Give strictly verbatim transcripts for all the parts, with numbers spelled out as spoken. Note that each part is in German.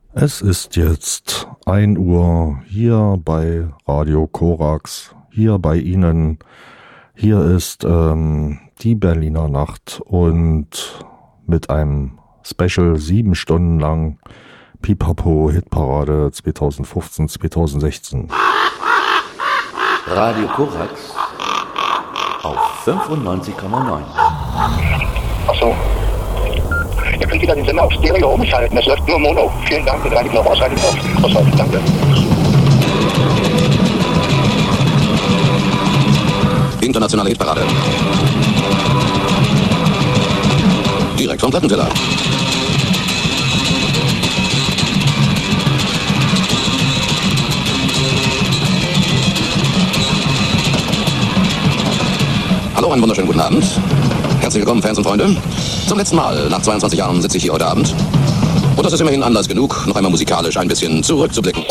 Es ist jetzt ein Uhr hier bei Radio Korax, hier bei Ihnen. Hier ist ähm, die Berliner Nacht und mit einem Special sieben Stunden lang Pipapo Hitparade zwanzig fünfzehn zwanzig sechzehn. Radio Korax auf fünfundneunzig Komma neun. Achso. Ihr könnt wieder den Sender auf Stereo umschalten. Das läuft nur Mono. Vielen Dank. Und eigentlich noch ausschalten auf Ausschalten. Danke. Internationale Hitparade. Direkt vom Plattenteller. Hallo, einen wunderschönen guten Abend. Herzlich willkommen, Fans und Freunde. Zum letzten Mal nach zweiundzwanzig Jahren sitze ich hier heute Abend. Und das ist immerhin Anlass genug, noch einmal musikalisch ein bisschen zurückzublicken.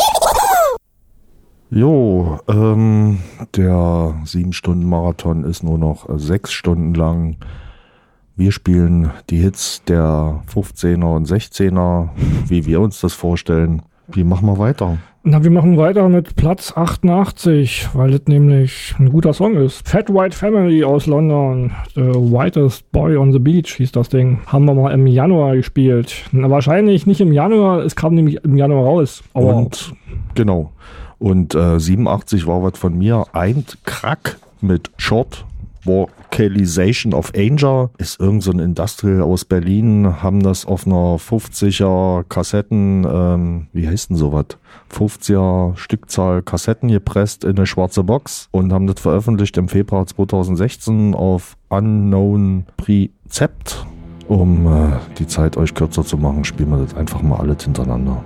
Jo, ähm, der sieben Stunden Marathon ist nur noch sechs Stunden lang. Wir spielen die Hits der fünfzehner und sechzehner, wie wir uns das vorstellen. Wie machen wir weiter? Na, wir machen weiter mit Platz achtundachtzig, weil das nämlich ein guter Song ist. Fat White Family aus London, The Whitest Boy on the Beach hieß das Ding. Haben wir mal im Januar gespielt. Na, wahrscheinlich nicht im Januar, es kam nämlich im Januar raus. Aber und, genau. Und äh, siebenundachtzig war was von mir. Ein Krack mit Short Vocalization of Anger. Ist irgend so ein Industrial aus Berlin, haben das auf einer fünfziger Kassetten, ähm, wie heißt denn sowas? fünfziger Stückzahl Kassetten gepresst in eine schwarze Box und haben das veröffentlicht im Februar zwanzig sechzehn auf Unknown Precept. Um äh, die Zeit euch kürzer zu machen, spielen wir das einfach mal alles hintereinander.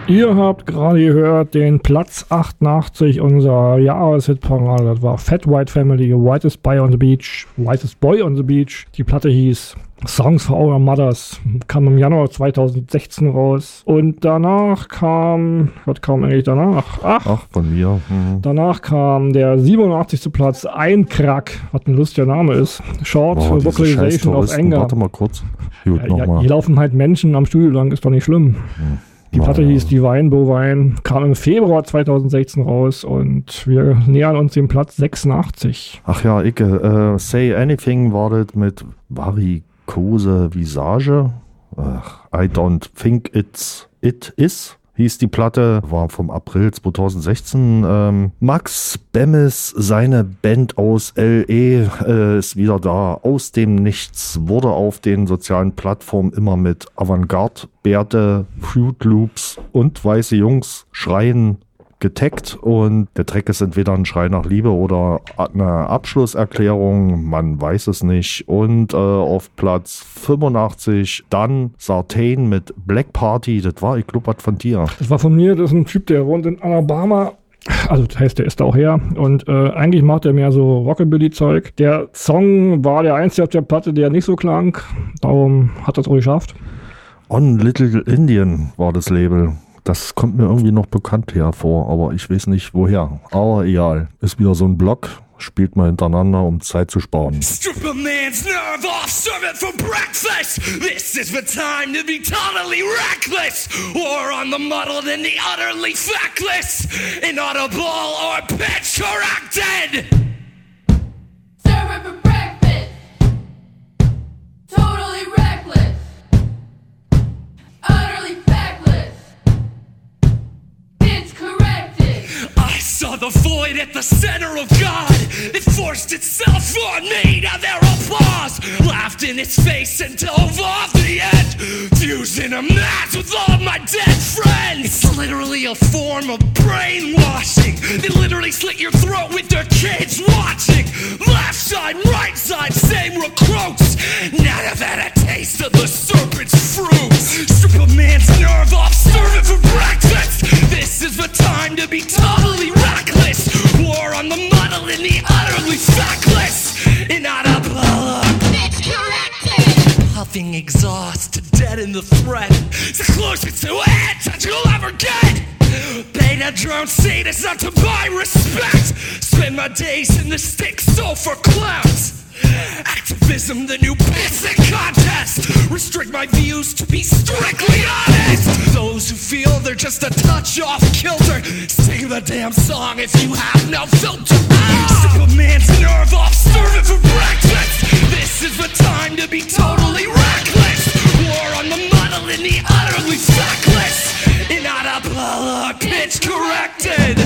Ihr habt gerade gehört den Platz achtundachtzig unserer Jahreshitparade. Das war Fat White Family, Whitest Boy on the Beach. Whitest Boy on the Beach. Die Platte hieß Songs for Our Mothers. Kam im Januar zweitausendsechzehn raus. Und danach kam, was kam eigentlich danach? Ach, Ach von mir. Mhm. Danach kam der siebenundachtzigste Platz, Ein Krack, was ein lustiger Name ist. Short Boah, Vocalization of Anger. Warte mal kurz. Gut, Ja, nochmal. hier laufen halt Menschen am Studio lang, ist doch nicht schlimm. Hm. Die Platte Ja. hieß Divine Bovine, kam im Februar zweitausendsechzehn raus und wir nähern uns dem Platz sechsundachtzig. Ach ja, ich, äh, Say Anything war das mit Varikose Visage. Ach, I don't think it's it is. Hieß die Platte, war vom April zweitausendsechzehn. Ähm, Max Bemis, seine Band aus L A, äh, ist wieder da. Aus dem Nichts wurde auf den sozialen Plattformen immer mit Avantgarde, Bärte, Fruit Loops und weiße Jungs schreien getaggt. Und der Track ist entweder ein Schrei nach Liebe oder eine Abschlusserklärung, man weiß es nicht. Und äh, auf Platz fünfundachtzig dann Sartain mit Black Party. Das war, ich glaube, was von dir. Das war von mir, das ist ein Typ, der wohnt in Alabama. Also das heißt, der ist da auch her. Und äh, eigentlich macht er mehr so Rockabilly-Zeug. Der Song war der einzige auf der Platte, der nicht so klang. Darum hat er es auch geschafft. On Little Indian war das Label. Das kommt mir irgendwie noch bekannt hervor, aber ich weiß nicht woher. Aber egal. Ist wieder so ein Block. Spielt mal hintereinander, um Zeit zu sparen. Strip a man's nerve off, serve it for breakfast. This is the time to be totally reckless. War on the muddled and the utterly feckless. Inaudible or pitch corrected. Serve it for breakfast. Totally reckless. Utterly feckless. It's corrected. I saw the void at the center of God. It forced itself on me. Now their applause laughed in its face and dove off the edge, fusing a match with all my dead friends. It's literally a form of brainwashing. They literally slit your throat with their kids watching. Left side, right side, same recruits. Now they've had a taste of the serpent's fruit. Strip a man's nerve off, serve it for breakfast. This is the time to be totally reckless. War on the muddled and the utterly feckless. Inaudible. It's corrected. Puffing exhaust, dead in the threat. It's the closest to it that you'll ever get. Beta drone sadist not to buy respect. Spend my days in the stick so for clowns. Activism, the new pissing contest. Restrict my views to be strictly honest. Those who feel they're just a touch off kilter, sing the damn song if you have no filter. Strip a man's nerve off, serve it for breakfast. This is the time to be totally reckless. War on the muddled and the utterly feckless. Inaudible or pitch corrected.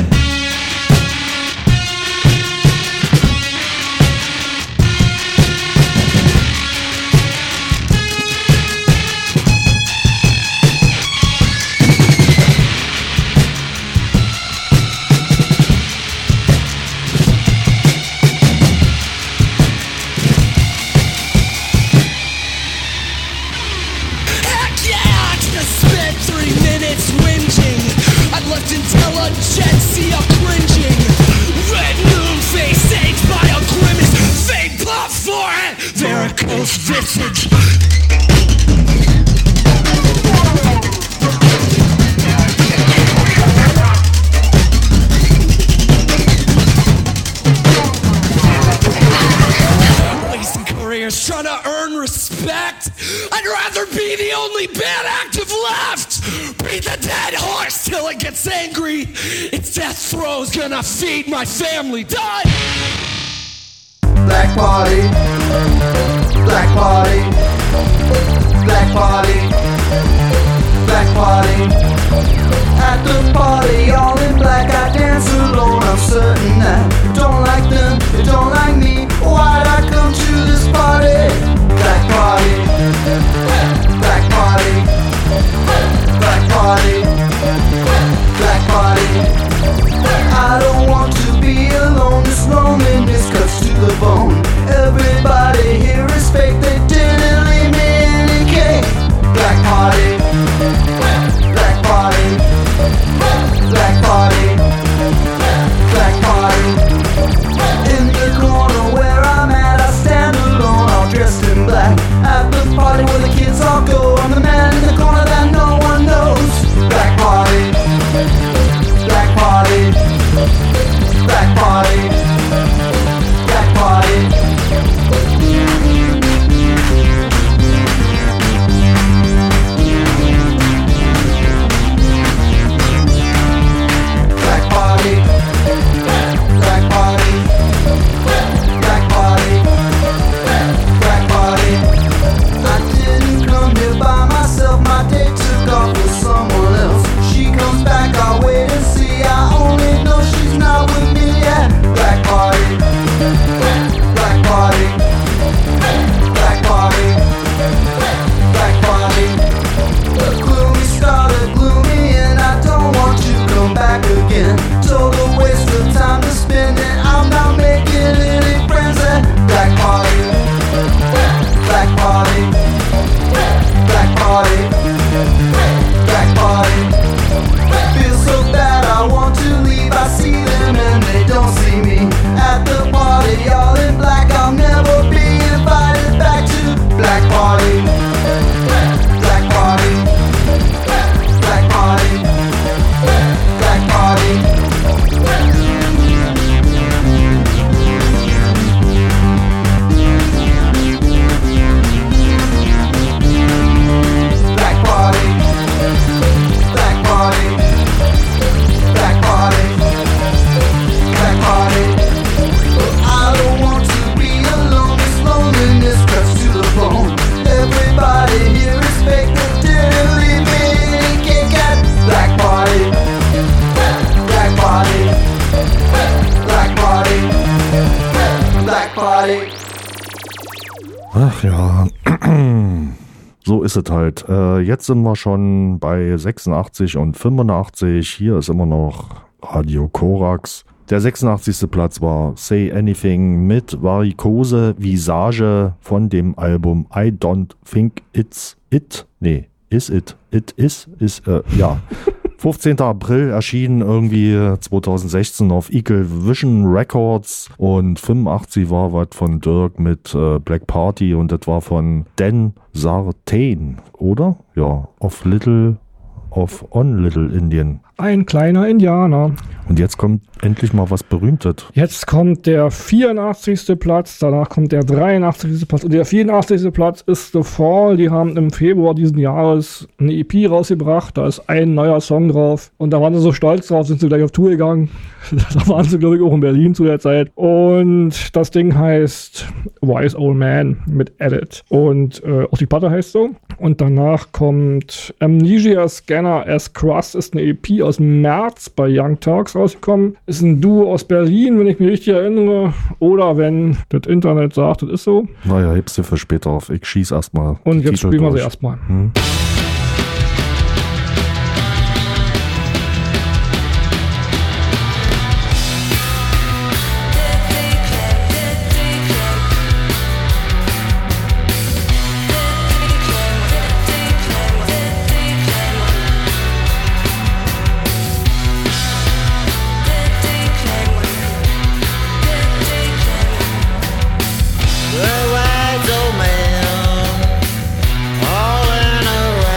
Intelligentsia cringing. Red moon face aged by a grimace. Fake puff forehead, varicose visage. Wasting careers trying to earn respect. I'd rather be the only bad active left. Beat the dead horse till it gets angry. Its death throw's gonna feed my family. Die! Black party, black party, black party, black party. At the party, all in black, I dance alone. I'm certain that you don't like them, you don't like me. Why'd I come to this party? Black party, black party, black party, black party. I don't want to be alone, this loneliness cuts to the bone. Everybody here at? At the party where the kids all go. I'm the man in the corner that no one knows. Black party, black party, black party, black party. Black party, black party, black party, black party. I didn't come here by myself, my date took off with someone else. She comes back, I'll wait and see. I only know she's not with me yet. Black party, black party, black party, black party. The gloomy started gloomy and I don't want you to come back again. Total waste of time to spend it. I'm not making any friends at black party, black party, black party, black party. Feel so bad I want to leave. I see them and they don't see me. At the party all in black, I'll never be invited back to black party, black party, black party, black party. Black party, black party, black party, black party. I don't want to be alone, this loneliness cuts to the bone. Everybody here is fake, they didn't leave me any cake at black party, black party, black party, black party. Ach ja, so ist es halt. Äh, jetzt sind wir schon bei sechsundachtzig und fünfundachtzig. Hier ist immer noch Radio Korax. Der sechsundachtzigste Platz war Say Anything mit Varikose Visage von dem Album I Don't Think It's It. Nee, Is It. It Is. Ist, äh, ja. fünfzehnten April erschienen irgendwie zweitausendsechzehn auf Eagle Vision Records und fünfundachtzig war was von Dirk mit äh, Black Party und das war von Dan Sartain, oder? Ja, of Little, of On Little Indian. Ein kleiner Indianer. Und jetzt kommt endlich mal was Berühmtes. Jetzt kommt der vierundachtzigste Platz, danach kommt der dreiundachtzigste Platz und der vierundachtzigste Platz ist The Fall. Die haben im Februar diesen Jahres eine E P rausgebracht, da ist ein neuer Song drauf und da waren sie so stolz drauf, sind sie gleich auf Tour gegangen. Da waren sie, glaube ich, auch in Berlin zu der Zeit. Und das Ding heißt Wise Old Man mit Edit. Und äh, auch die Platte heißt so. Und danach kommt Amnesia Scanner as Crust, ist eine E P aus dem März bei Young Turks rausgekommen. Ist ein Duo aus Berlin, wenn ich mich richtig erinnere. Oder wenn das Internet sagt, das ist so. Naja, hebst du für später auf. Ich schieß erstmal. Und jetzt spielen wir sie erstmal. Hm? The wise old man, all in a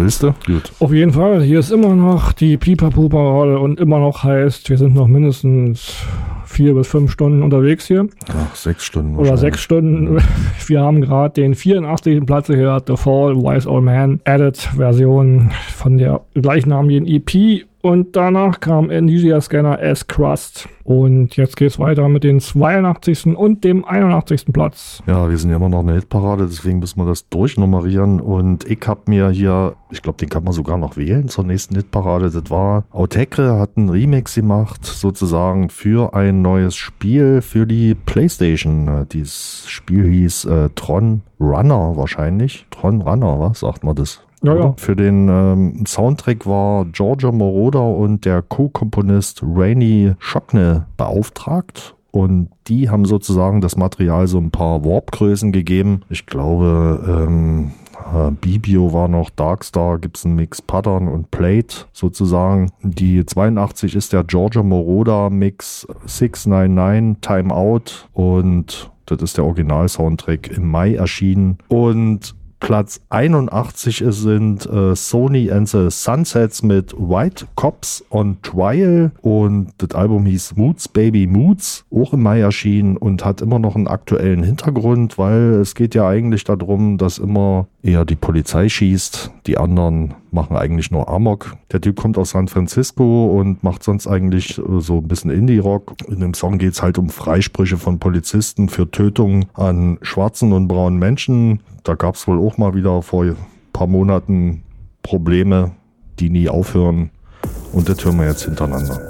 Wisst ihr? Gut. Auf jeden Fall, hier ist immer noch die Pipapo-Parade und immer noch heißt, wir sind noch mindestens vier bis fünf Stunden unterwegs hier. Ach, sechs Stunden. Oder sechs Stunden. Wir haben gerade den vierundachtzigsten Platz gehört, The Fall, Wise Old Man, Edit-Version von der gleichnamigen E P. Und danach kam Amnesia Scanner S Crust. Und jetzt geht's weiter mit den zweiundachtzigsten und dem einundachtzigsten Platz. Ja, wir sind ja immer noch eine Hitparade, deswegen müssen wir das durchnummerieren. Und ich habe mir hier, ich glaube, den kann man sogar noch wählen zur nächsten Hitparade. Das war Autechre, hat einen Remix gemacht, sozusagen für ein neues Spiel für die PlayStation. Dieses Spiel hieß äh, Tron Runner wahrscheinlich. Tron Runner, was sagt man das? Ja, ja. Für den ähm, Soundtrack war Giorgio Moroder und der Co-Komponist Rainy Schockne beauftragt. Und die haben sozusagen das Material so ein paar Warp-Größen gegeben. Ich glaube, ähm, äh, Bibio war noch, Darkstar, gibt's einen Mix Pattern und Plate sozusagen. Die zweiundachtzig ist der Giorgio Moroder Mix sechs neun neun Time Out. Und das ist der Original-Soundtrack im Mai erschienen. Und Platz einundachtzig sind äh, Sony and the Sunsets mit White Cops on Trial und das Album hieß Moods Baby Moods, auch im Mai erschienen und hat immer noch einen aktuellen Hintergrund, weil es geht ja eigentlich darum, dass immer eher die Polizei schießt, die anderen machen eigentlich nur Amok. Der Typ kommt aus San Francisco und macht sonst eigentlich so ein bisschen Indie-Rock. In dem Song geht es halt um Freisprüche von Polizisten für Tötungen an schwarzen und braunen Menschen. Da gab es wohl auch mal wieder vor ein paar Monaten Probleme, die nie aufhören. Und das hören wir jetzt hintereinander.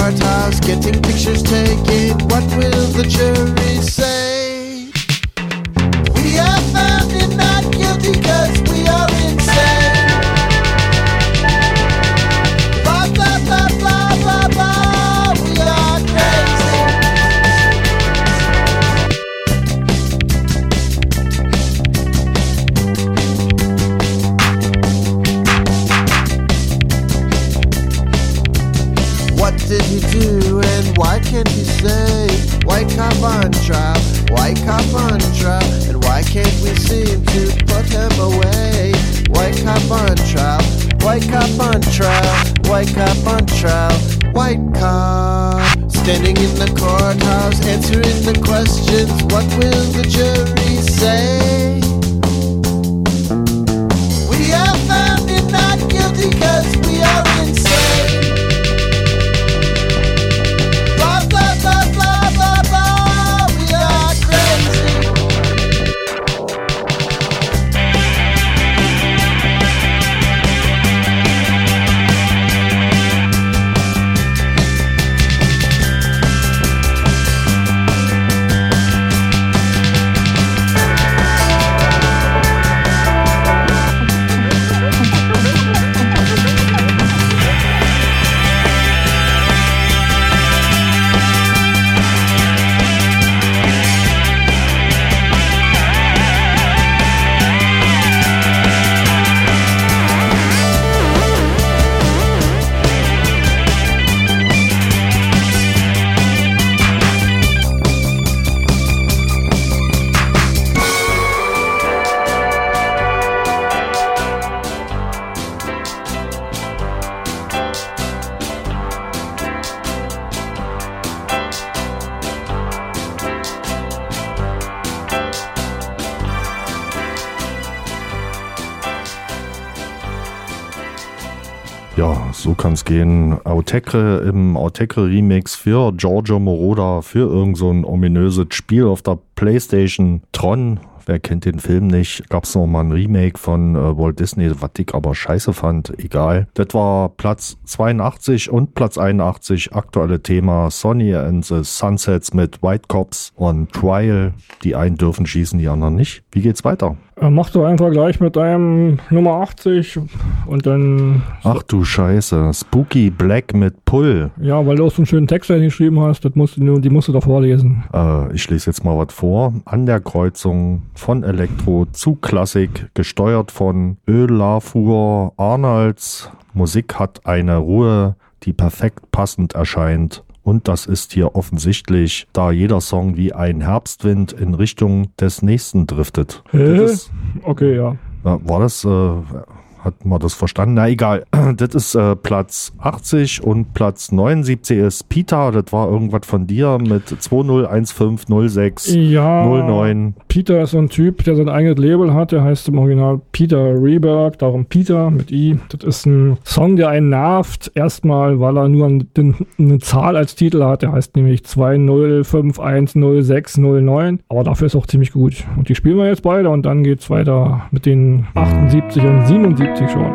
courthouse, getting pictures taken. What will the jury say? We have found him not guilty cause we are insane. Blah, blah, blah, blah, blah, blah, we are crazy. What did he do and why can't he say? White cop on trial, white cop on trial, and why can't we seem to put him away? White cop on trial, white cop on trial, white cop on trial, white cop. Standing in the courthouse, answering the questions, what will the jury say? We have found him not guilty cause we are insane. Blah, blah, blah, blah, blah, blah, we are crazy. Ja, so kann's gehen. Autechre im Autechre-Remix für Giorgio Moroder, für irgend so ein ominöses Spiel auf der PlayStation. Tron, wer kennt den Film nicht? Gab's noch mal ein Remake von äh, Walt Disney, was ich aber scheiße fand. Egal. Das war Platz zweiundachtzig und Platz einundachtzig. Aktuelle Thema Sonny and the Sunsets mit White Cops und Trial. Die einen dürfen schießen, die anderen nicht. Wie geht's weiter? Äh, mach doch einfach gleich mit deinem Nummer achtzig und dann... Ach du Scheiße. Spooky Black mit Pull. Ja, weil du auch so einen schönen Text geschrieben hast, das musst du, die musst du doch vorlesen. Äh, ich lese jetzt mal was vor. An der Kreuzung von Elektro zu Klassik, gesteuert von Olafur Arnolds. Musik hat eine Ruhe, die perfekt passend erscheint. Und das ist hier offensichtlich, da jeder Song wie ein Herbstwind in Richtung des nächsten driftet. Hä? Das ist, okay, ja. äh, war das... Äh, Hat man das verstanden? Na egal. Das ist äh, Platz achtzig und Platz neunundsiebzig ist Peter. Das war irgendwas von dir mit zwei null eins fünf null sechs Ja, null neun. Peter ist so ein Typ, der sein eigenes Label hat. Der heißt im Original Peter Reberg, darum Peter mit I. Das ist ein Song, der einen nervt. Erstmal, weil er nur eine, eine Zahl als Titel hat. Der heißt nämlich zwei null fünf eins null sechs null neun. Aber dafür ist auch ziemlich gut. Und die spielen wir jetzt beide und dann geht's weiter mit den achtundsiebzig und siebenundsiebzig schon.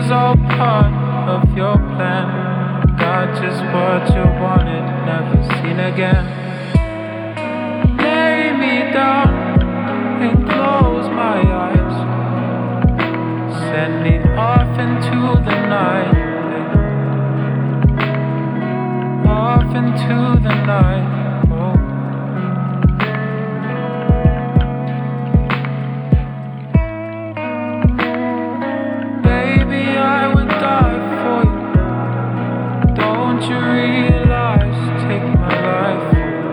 was all part of your plan. Got just what you wanted, never seen again. Lay me down and close my eyes. Send me off into the night. Off into the night. Oh. Baby, I would die for you. Don't you realize? Take my life.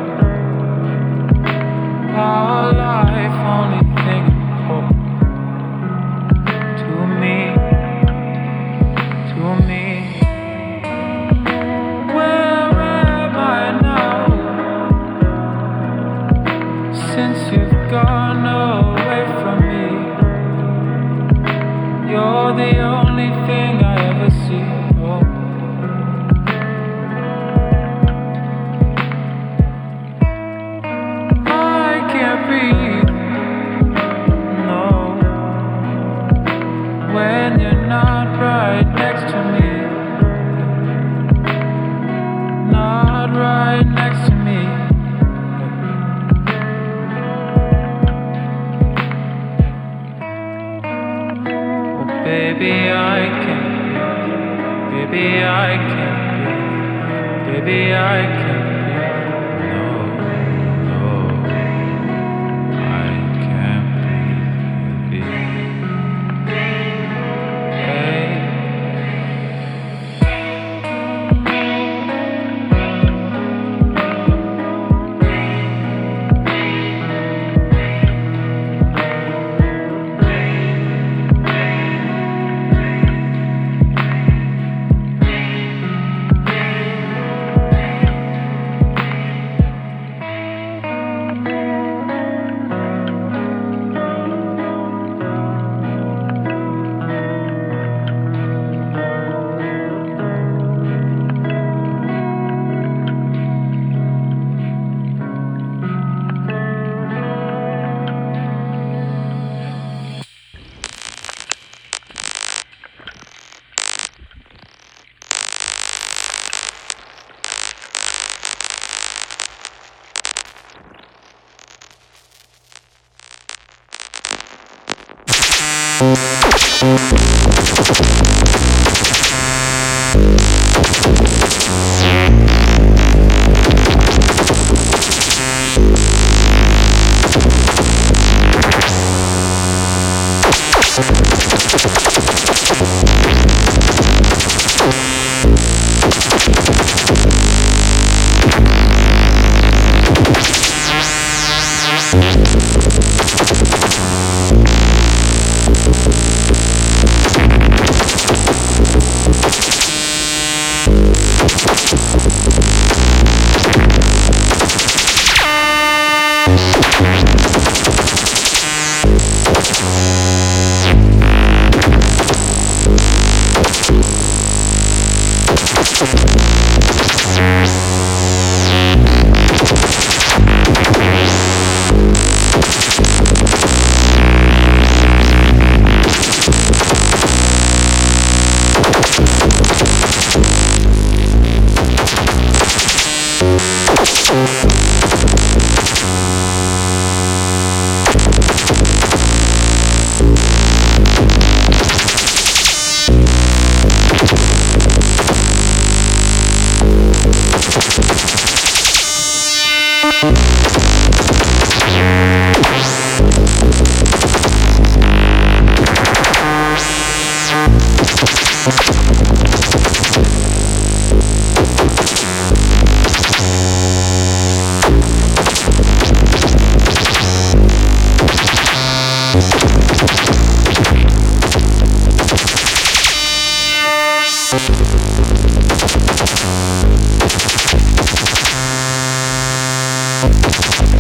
Our life, only thing important to me, to me. Where am I now? Since you've gone away from me, you're the only thing I ever see. Oh. I can't breathe, no, when you're not right next to me, not right next to me. Oh, baby, I can't breathe, baby, I can't breathe, baby, I can't breathe. We'll be right back.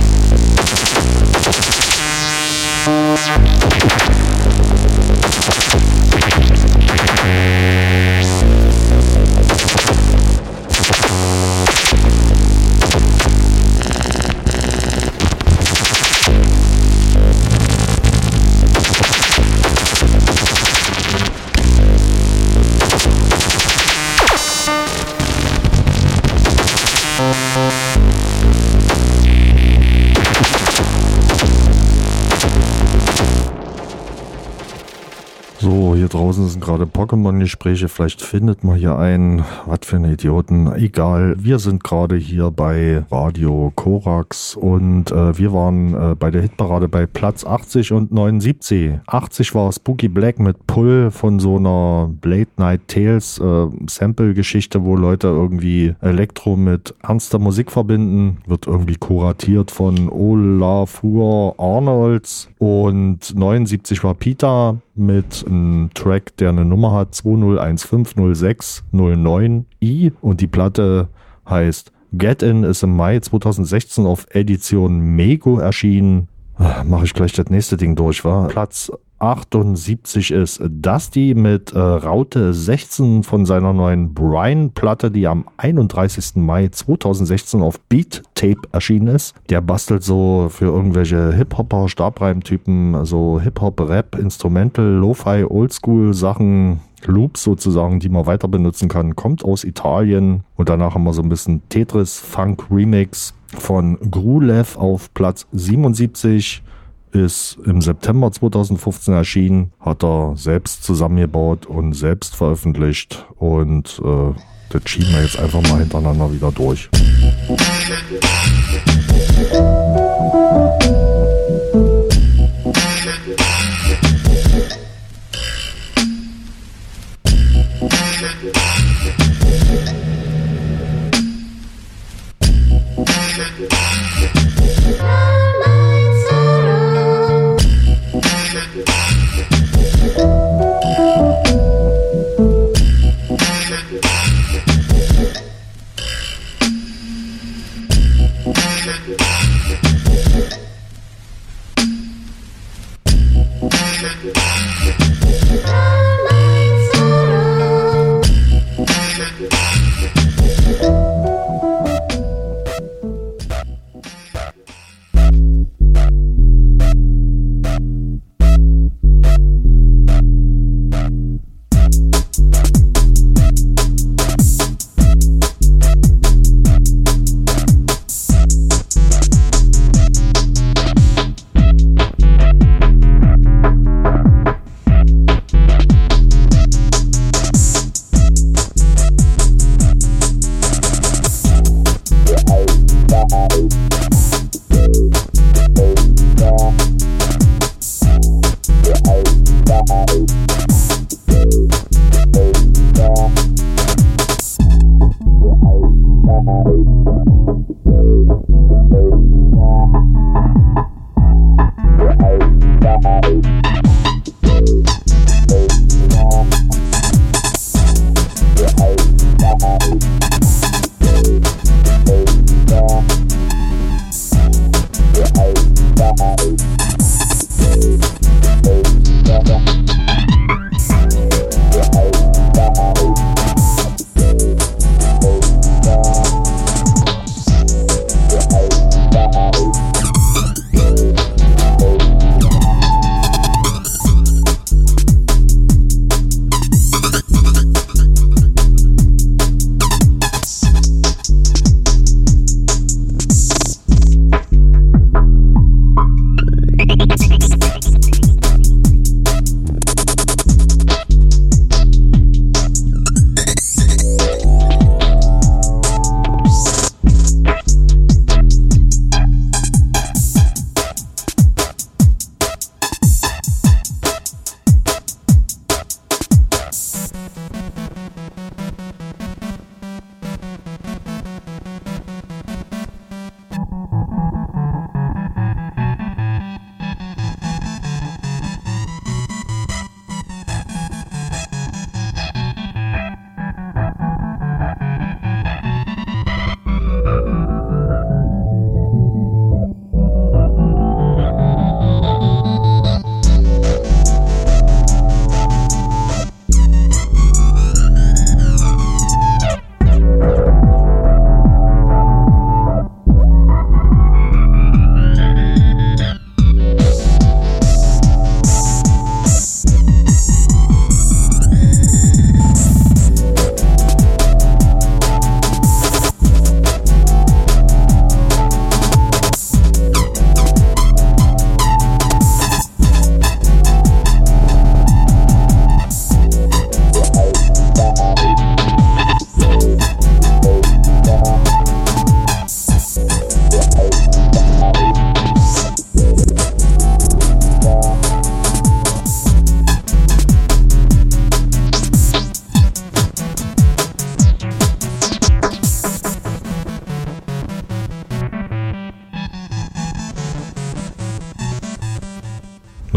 So, hier draußen sind gerade Pokémon-Gespräche. Vielleicht findet man hier einen. Was für ein Idioten. Egal. Wir sind gerade hier bei Radio Korax und äh, wir waren äh, bei der Hitparade bei Platz achtzig und neunundsiebzig. achtzig war Spooky Black mit Pull von so einer Blade Night Tales äh, Sample-Geschichte, wo Leute irgendwie Elektro mit ernster Musik verbinden. Wird irgendwie kuratiert von Olafur Arnolds. Und neunundsiebzig war Pita mit einem Track, der eine Nummer hat, zwei null eins fünf null sechs null neun I und die Platte heißt Get In, ist im Mai zweitausendsechzehn auf Edition Mego erschienen. Mache ich gleich das nächste Ding durch, wa? Platz achtundsiebzig ist Dusty mit äh, Raute sechzehn von seiner neuen Brian-Platte, die am einunddreißigsten Mai zweitausendsechzehn auf Beat Tape erschienen ist. Der bastelt so für irgendwelche Hip-Hopper, Stabreimtypen, also Hip-Hop, Rap, Instrumental, Lo-Fi, Oldschool-Sachen, Loops sozusagen, die man weiter benutzen kann. Kommt aus Italien und danach haben wir so ein bisschen Tetris-Funk-Remix von Grulev auf Platz siebenundsiebzig. Ist im September zweitausendfünfzehn erschienen, hat er selbst zusammengebaut und selbst veröffentlicht und äh, das schieben wir jetzt einfach mal hintereinander wieder durch.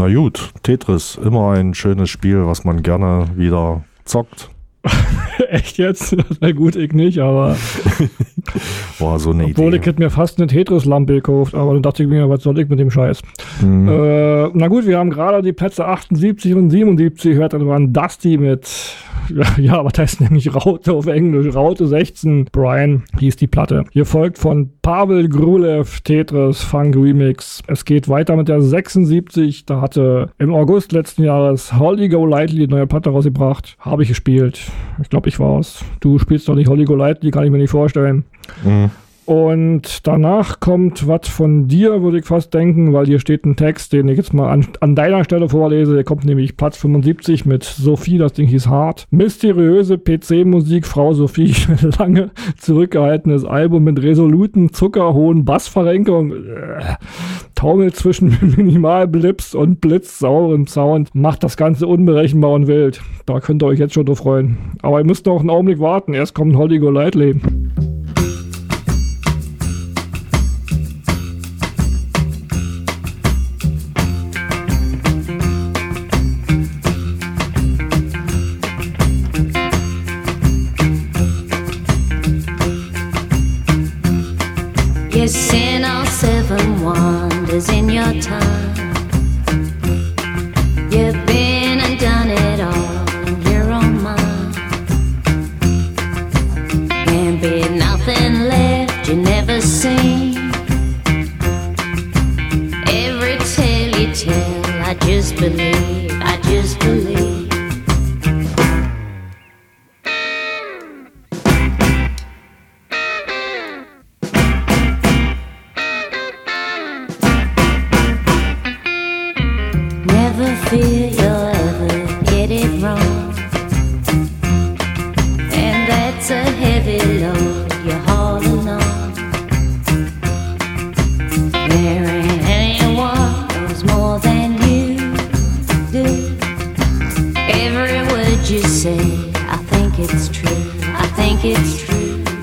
Na gut, Tetris, immer ein schönes Spiel, was man gerne wieder zockt. Echt jetzt? Na gut, ich nicht, aber Boah, so eine obwohl Idee. ich hätte mir fast eine Tetris-Lampe gekauft, aber dann dachte ich mir, was soll ich mit dem Scheiß? Mhm. Äh, na gut, wir haben gerade die Plätze achtundsiebzig und siebenundsiebzig gehört, dann waren Dusty mit, ja, was heißt nämlich Raute auf Englisch? Raute sechzehn, Brian hieß die Platte. Hier folgt von Pavel Grulev Tetris Funk Remix. Es geht weiter mit der sechsundsiebzig, da hatte im August letzten Jahres Holly Golightly eine neue Platte rausgebracht. Habe ich gespielt. Ich glaube, ich war's. Du spielst doch nicht Holly Golightly, kann ich mir nicht vorstellen. Mhm. Und danach kommt was von dir, würde ich fast denken, weil hier steht ein Text, den ich jetzt mal an, an deiner Stelle vorlese. Der kommt nämlich Platz fünfundsiebzig mit Sophie, das Ding hieß Hart. Mysteriöse P C-Musik, Frau Sophie, lange zurückgehaltenes Album mit resoluten, zuckerhohen Bassverrenkungen. Äh, Taumel zwischen Minimalblips und blitzsaurem Sound macht das Ganze unberechenbar und wild. Da könnt ihr euch jetzt schon drauf freuen. Aber ihr müsst noch einen Augenblick warten, erst kommt Holly Golightly. You're seeing all seven wonders in your time. You've been and done it all in your own mind. Can't be nothing left you never seen. Every tale you tell, I just believe, I just believe. Fear you'll ever get it wrong, and that's a heavy load you're hauling on. There ain't anyone knows more than you do. Every word you say, I think it's true, I think it's true.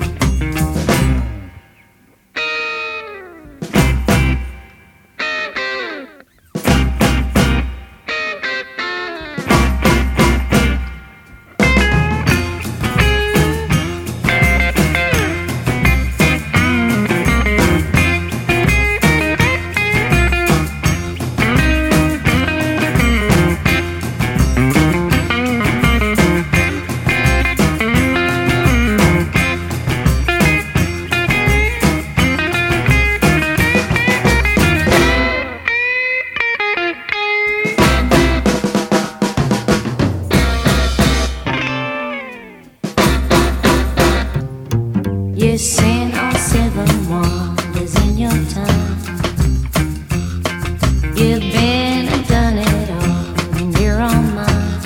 You've seen all seven wonders in your time. You've been and done it all in your own mind.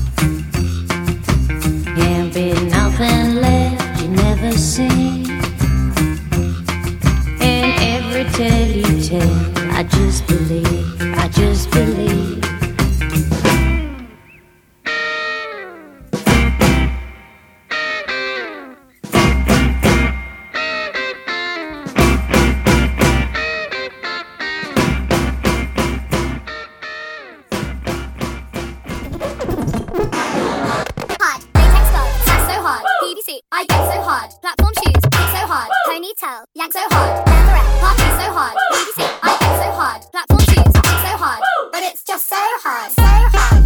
Can't be nothing left you never seen. In every tale you tell, I just believe, I just believe. I get so hard, platform shoes, kick so hard, ponytail, yank so hard, leatherette, party so hard, B B C, I get so hard, platform shoes, kick so hard, but it's just so hard, so hard.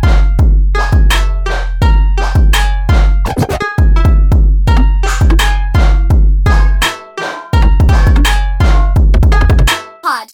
Hard.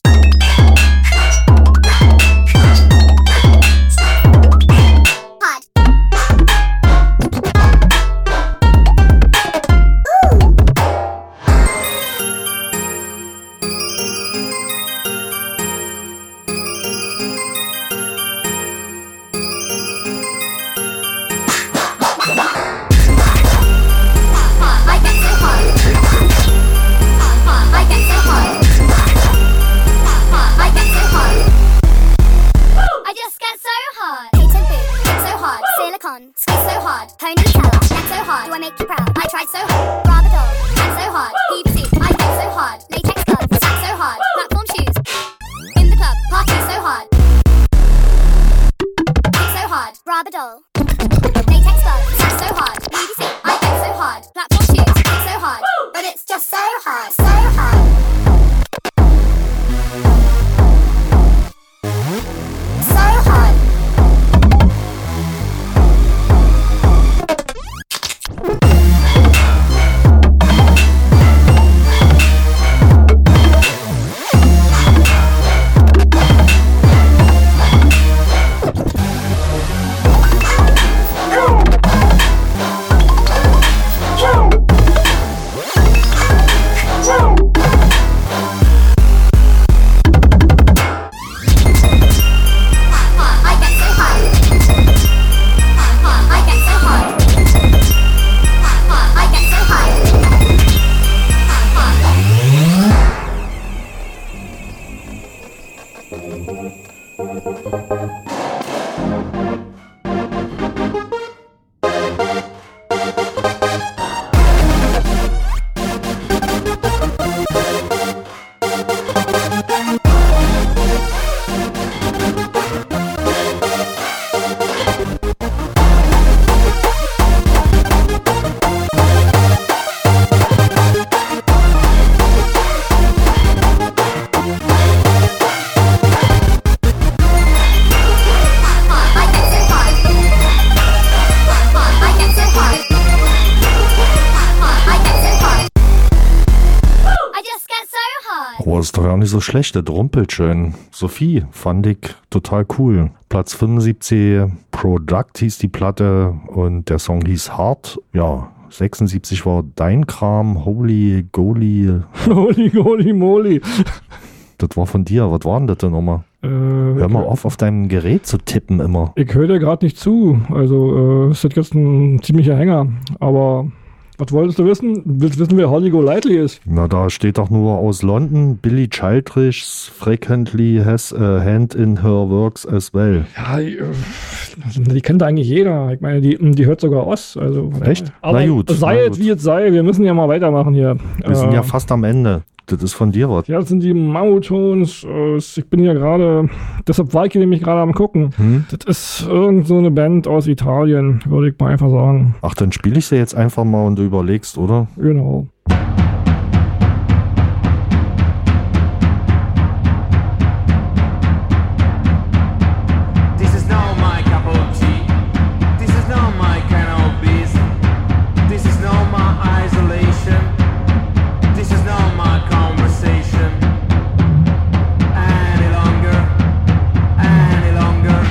Boah, ist doch gar nicht so schlecht, der rumpelt schön. Sophie, fand ich total cool. Platz fünfundsiebzig, Product hieß die Platte und der Song hieß Hard. Ja, sechsundsiebzig war Dein Kram, Holy Goly. Holy Goly Moly. Das war von dir, was war denn das denn nochmal? Äh, Hör mal auf, auf deinem Gerät zu tippen immer. Ich höre dir gerade nicht zu, also äh, ist das jetzt ein ziemlicher Hänger, aber... Was wolltest du wissen? Willst du wissen, wer Holly Golightly ist? Na, da steht doch nur aus London, Billy Childrich frequently has a hand in her works as well. Ja, die, die kennt eigentlich jeder. Ich meine, die, die hört sogar Oz. Also, echt? Aber na gut. Sei na es gut. wie es sei, wir müssen ja mal weitermachen hier. Wir äh, sind ja fast am Ende. Das ist von dir was. Ja, das sind die Mammutons. Ich bin ja gerade, deshalb war ich hier nämlich gerade am gucken. Hm? Das ist irgend so eine Band aus Italien, würde ich mal einfach sagen. Ach, dann spiele ich sie jetzt einfach mal und du überlegst, oder? Genau. This is not my cup of tea. This is not my kind of beast. This is not my isolation. This is not my conversation any longer, any longer.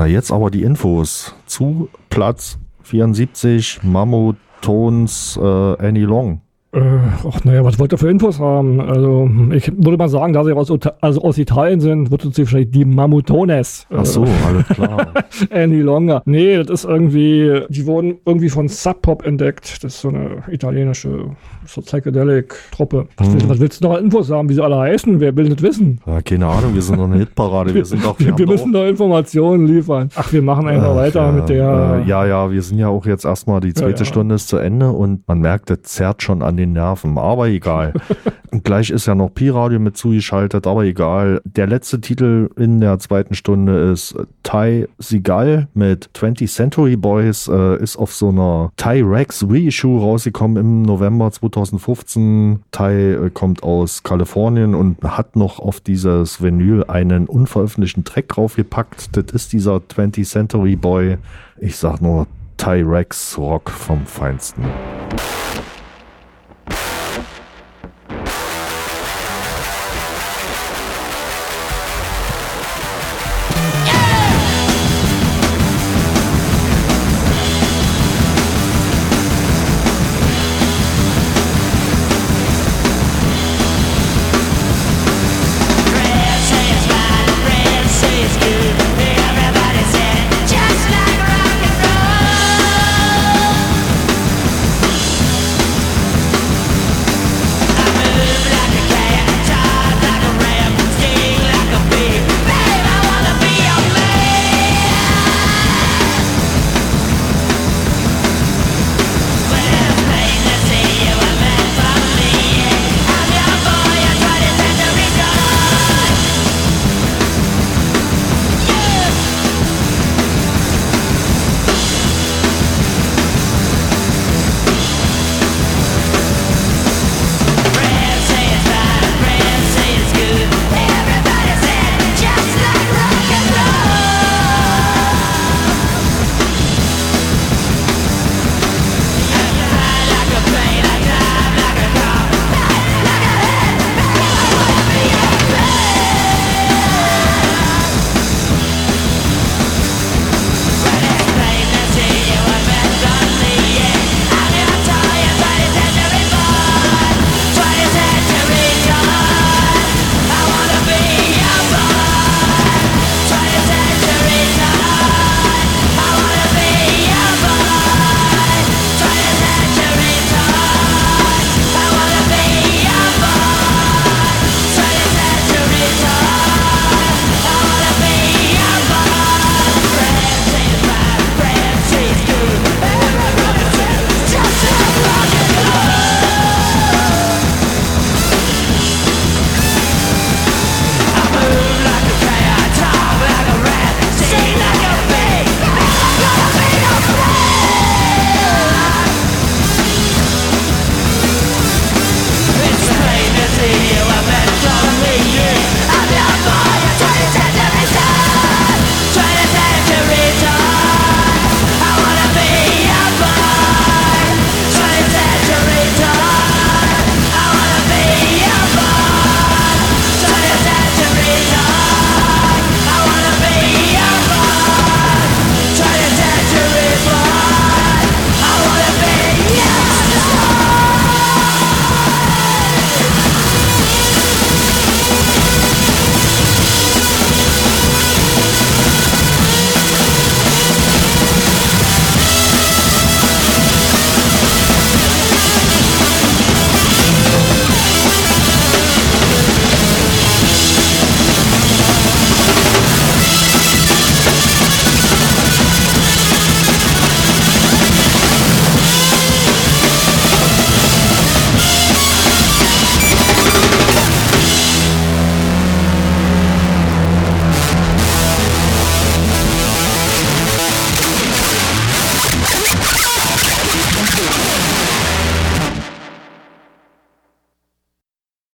Na, jetzt aber die Infos zu Platz vierundsiebzig, Mammotones, äh, Annie Long. Äh, ach naja, was wollt ihr für Infos haben? Also ich würde mal sagen, da sie aus, also aus Italien sind, wird es wahrscheinlich die Mammutones. Ach so, alles klar. Annie Longer. Nee, das ist irgendwie, die wurden irgendwie von Sub Pop entdeckt. Das ist so eine italienische, so Psychedelic-Truppe. Was, Hm. was willst du noch an Infos haben, wie sie alle heißen? Wer will das wissen? Ja, keine Ahnung, wir sind doch eine Hitparade. Wir, sind doch, wir, wir, wir haben müssen doch, da Informationen liefern. Ach, wir machen einfach Ach, weiter ja, mit der... Äh, ja, ja, wir sind ja auch jetzt erstmal, die zweite Ja, ja. Stunde ist zu Ende und man merkt, das zerrt schon an den Nerven. Aber egal. Und gleich ist ja noch Pi-Radio mit zugeschaltet, aber egal. Der letzte Titel in der zweiten Stunde ist Ty Seagal mit twentieth Century Boys, äh, ist auf so einer Ty Rex Reissue rausgekommen im November zweitausendfünfzehn. Ty äh, kommt aus Kalifornien und hat noch auf dieses Vinyl einen unveröffentlichten Track draufgepackt. Das ist dieser twentieth Century Boy. Ich sag nur Ty Rex Rock vom Feinsten.